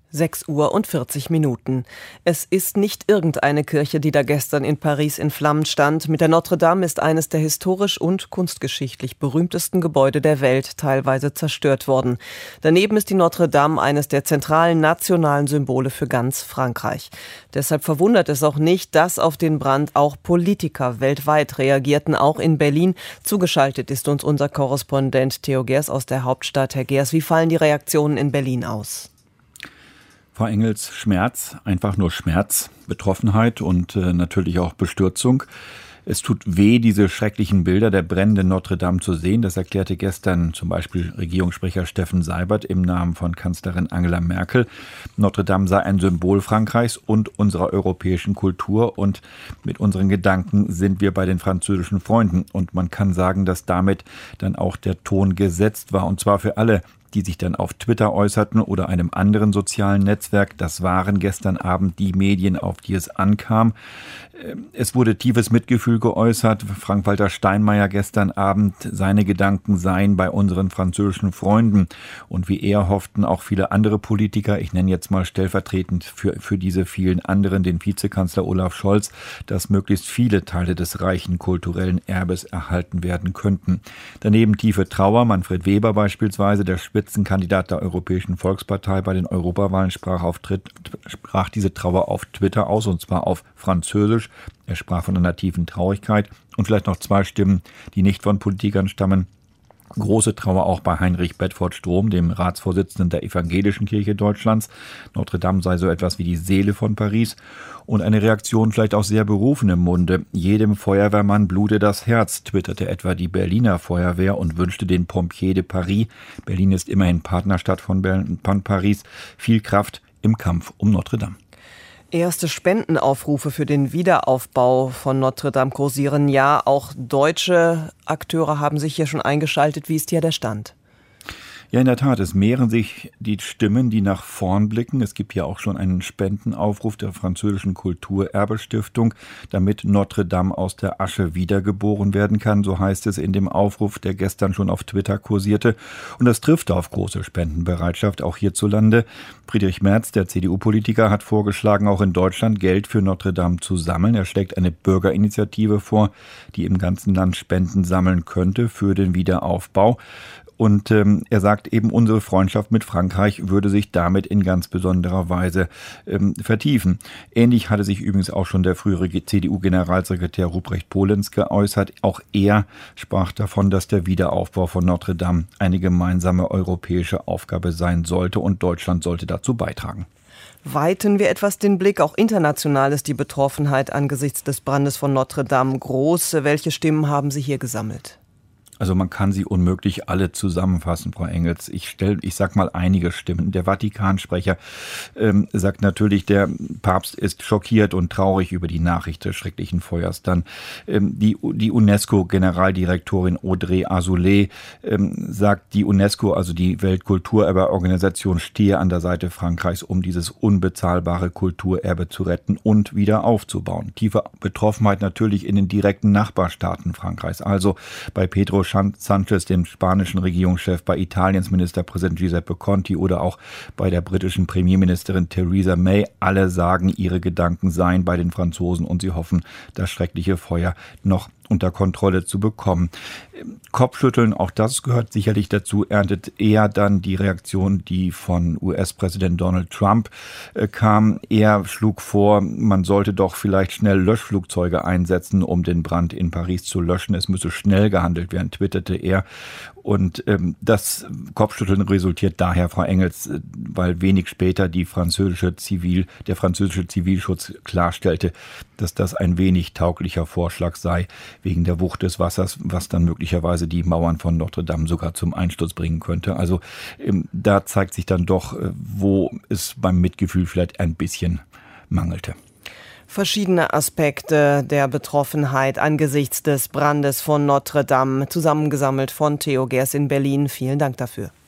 6:40 Uhr. Es ist nicht irgendeine Kirche, die da gestern in Paris in Flammen stand. Mit der Notre Dame ist eines der historisch und kunstgeschichtlich berühmtesten Gebäude der Welt teilweise zerstört worden. Daneben ist die Notre Dame eines der zentralen nationalen Symbole für ganz Frankreich. Deshalb verwundert es auch nicht, dass auf den Brand auch Politiker weltweit reagierten, auch in Berlin. Zugeschaltet ist uns unser Korrespondent Theo Geers aus der Hauptstadt. Herr Geers, wie fallen die Reaktionen in Berlin aus? Frau Engels, Schmerz, einfach nur Schmerz, Betroffenheit und natürlich auch Bestürzung. Es tut weh, diese schrecklichen Bilder der brennenden Notre Dame zu sehen. Das erklärte gestern zum Beispiel Regierungssprecher Steffen Seibert im Namen von Kanzlerin Angela Merkel. Notre Dame sei ein Symbol Frankreichs und unserer europäischen Kultur. Und mit unseren Gedanken sind wir bei den französischen Freunden. Und man kann sagen, dass damit dann auch der Ton gesetzt war. Und zwar für alle, die sich dann auf Twitter äußerten oder einem anderen sozialen Netzwerk. Das waren gestern Abend die Medien, auf die es ankam. Es wurde tiefes Mitgefühl geäußert. Frank-Walter Steinmeier gestern Abend, seine Gedanken seien bei unseren französischen Freunden. Und wie er hofften auch viele andere Politiker, ich nenne jetzt mal stellvertretend für diese vielen anderen den Vizekanzler Olaf Scholz, dass möglichst viele Teile des reichen kulturellen Erbes erhalten werden könnten. Daneben tiefe Trauer. Manfred Weber beispielsweise, der Spitzenkandidat der Europäischen Volkspartei bei den Europawahlen, sprach diese Trauer auf Twitter aus, und zwar auf Französisch. Er sprach von einer tiefen Traurigkeit. Und vielleicht noch zwei Stimmen, die nicht von Politikern stammen. Große Trauer auch bei Heinrich Bedford-Strom, dem Ratsvorsitzenden der Evangelischen Kirche Deutschlands. Notre Dame sei so etwas wie die Seele von Paris. Und eine Reaktion vielleicht auch sehr berufen im Munde. Jedem Feuerwehrmann blute das Herz, twitterte etwa die Berliner Feuerwehr und wünschte den Pompiers de Paris, Berlin ist immerhin Partnerstadt von Paris, viel Kraft im Kampf um Notre Dame. Erste Spendenaufrufe für den Wiederaufbau von Notre Dame kursieren. Ja, auch deutsche Akteure haben sich hier schon eingeschaltet. Wie ist hier der Stand? Ja, in der Tat, es mehren sich die Stimmen, die nach vorn blicken. Es gibt ja auch schon einen Spendenaufruf der französischen Kulturerbestiftung, damit Notre Dame aus der Asche wiedergeboren werden kann. So heißt es in dem Aufruf, der gestern schon auf Twitter kursierte. Und das trifft auf große Spendenbereitschaft, auch hierzulande. Friedrich Merz, der CDU-Politiker, hat vorgeschlagen, auch in Deutschland Geld für Notre Dame zu sammeln. Er schlägt eine Bürgerinitiative vor, die im ganzen Land Spenden sammeln könnte für den Wiederaufbau. Und er sagt eben, unsere Freundschaft mit Frankreich würde sich damit in ganz besonderer Weise vertiefen. Ähnlich hatte sich übrigens auch schon der frühere CDU-Generalsekretär Ruprecht Polenz geäußert. Auch er sprach davon, dass der Wiederaufbau von Notre Dame eine gemeinsame europäische Aufgabe sein sollte und Deutschland sollte dazu beitragen. Weiten wir etwas den Blick. Auch international ist die Betroffenheit angesichts des Brandes von Notre Dame groß. Welche Stimmen haben Sie hier gesammelt? Also man kann sie unmöglich alle zusammenfassen, Frau Engels. Ich sag mal einige Stimmen. Der Vatikansprecher sagt natürlich, der Papst ist schockiert und traurig über die Nachricht des schrecklichen Feuers. Dann die UNESCO-Generaldirektorin Audrey Azoulay sagt, die UNESCO, also die Weltkulturerbeorganisation, stehe an der Seite Frankreichs, um dieses unbezahlbare Kulturerbe zu retten und wieder aufzubauen. Tiefe Betroffenheit natürlich in den direkten Nachbarstaaten Frankreichs. Also bei Pedro Sánchez, dem spanischen Regierungschef, bei Italiens Ministerpräsident Giuseppe Conte oder auch bei der britischen Premierministerin Theresa May. Alle sagen, ihre Gedanken seien bei den Franzosen und sie hoffen, das schreckliche Feuer noch unter Kontrolle zu bekommen. Kopfschütteln, auch das gehört sicherlich dazu, erntet eher dann die Reaktion, die von US-Präsident Donald Trump kam. Er schlug vor, man sollte doch vielleicht schnell Löschflugzeuge einsetzen, um den Brand in Paris zu löschen. Es müsse schnell gehandelt werden, twitterte er. Und das Kopfschütteln resultiert daher, Frau Engels, weil wenig später der französische Zivilschutz klarstellte, dass das ein wenig tauglicher Vorschlag sei, wegen der Wucht des Wassers, was dann möglicherweise die Mauern von Notre Dame sogar zum Einsturz bringen könnte. Also da zeigt sich dann doch, wo es beim Mitgefühl vielleicht ein bisschen mangelte. Verschiedene Aspekte der Betroffenheit angesichts des Brandes von Notre Dame, zusammengesammelt von Theo Geers in Berlin. Vielen Dank dafür.